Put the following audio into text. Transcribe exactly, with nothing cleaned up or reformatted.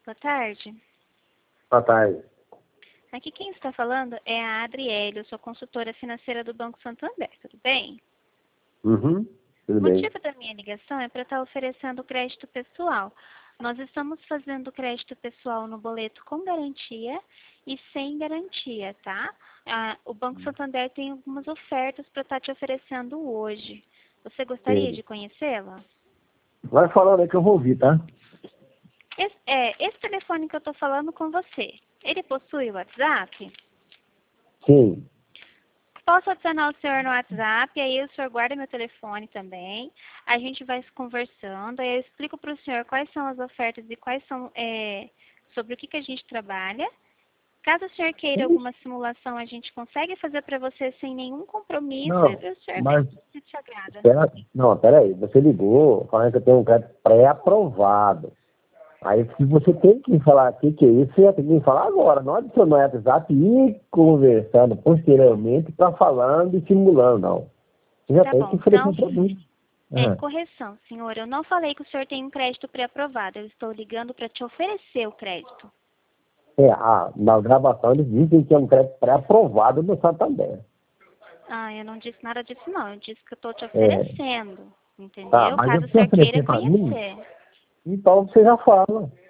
boa tarde. Boa tarde. Aqui quem está falando é a Adriele, eu sou consultora financeira do Banco Santander, tudo bem? Uhum, tudo O bem. motivo da minha ligação é para estar oferecendo crédito pessoal. Nós estamos fazendo crédito pessoal no boleto com garantia e sem garantia, tá? Ah, o Banco Santander tem algumas ofertas para estar te oferecendo hoje. Você gostaria Sim. de conhecê-la? Vai falando aí que eu vou ouvir, tá? Esse, é, esse telefone que eu estou falando com você, ele possui o WhatsApp? Sim. Posso adicionar o senhor no WhatsApp, aí o senhor guarda meu telefone também. A gente vai se conversando, aí eu explico para o senhor quais são as ofertas e quais são, é, sobre o que, que a gente trabalha. Caso o senhor queira alguma simulação, a gente consegue fazer para você sem nenhum compromisso e Não, o senhor vê mas se te agrada. espera, não, peraí, você ligou falando que eu tenho um crédito pré-aprovado. Aí se você tem que me falar o que, que é isso, você tem que me falar agora, não adicionar o WhatsApp e ir conversando posteriormente para falando e simulando, não. Você já Tá tem que bom, oferecer então, para mim. é, Ah, correção, senhor. Eu não falei que o senhor tem um crédito pré-aprovado. Eu estou ligando para te oferecer o crédito. é, ah, na gravação eles dizem que é um crédito pré-aprovado no Santander. Ah, eu não disse nada disso, não. Eu disse que eu estou te É, oferecendo, tá, entendeu? mas Caso o você senhor queira oferecer para mim, conhecer. então você já fala.